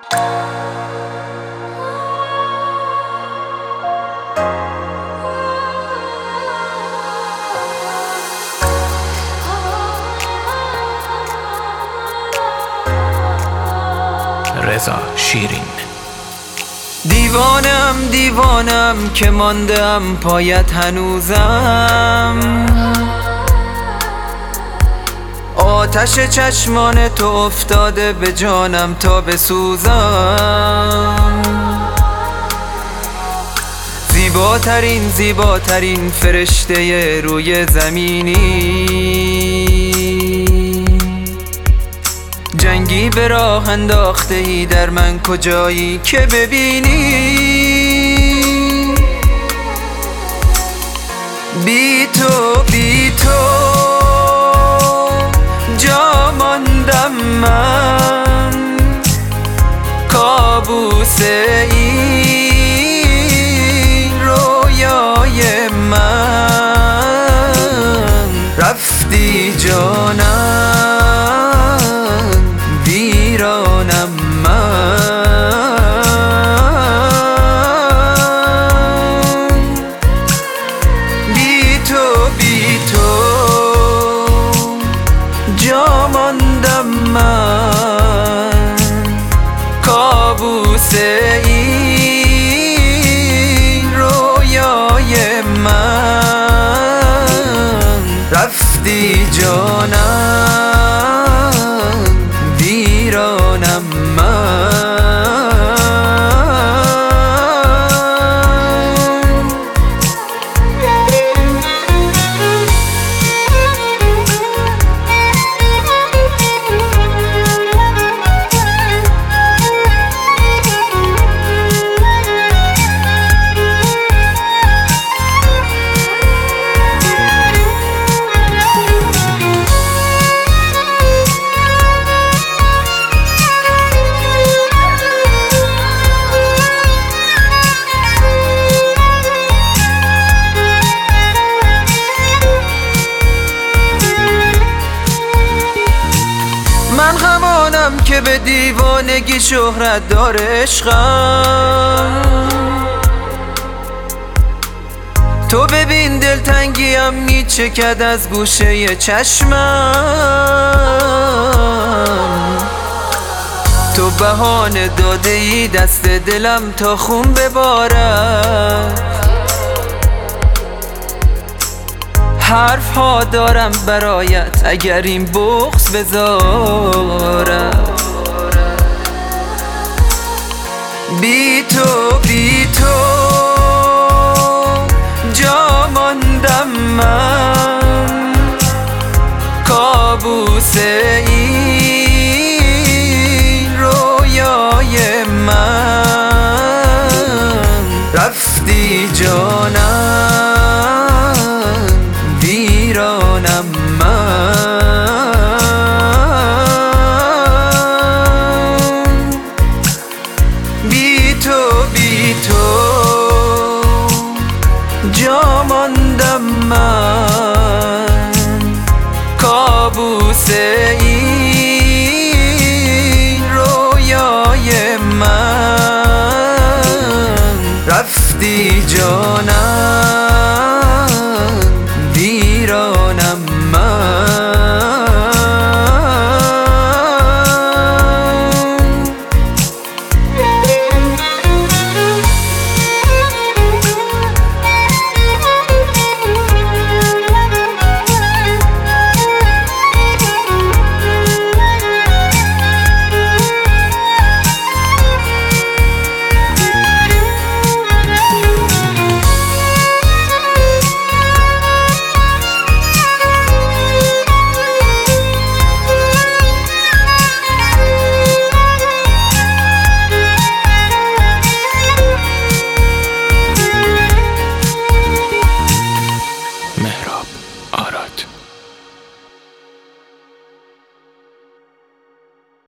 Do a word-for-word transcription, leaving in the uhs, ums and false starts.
رضا شیرین. دیوانم دیوانم که ماندم پایت هنوزم، آتش چشمان تو افتاده به جانم تا بسوزم. زیباترین زیباترین فرشته روی زمینی، جنگی به راه انداخته ای در من کجایی که ببینی. بی تو بی تو جا ماندم من، کابوس این رویای من. رفتی جانم ویرانم من. بی تو بی تو جا ماندم من، کابوس این رویای من. رفتی جانم ویرانم من. من همانم که به دیوانگی شهرت داره عشقم. تو ببین دلتنگیم میچکد از گوشه چشمم. تو بهانه داده ای دست دلم تا خون ببارد. حرف ها دارم برایت اگر این بغض بذارم.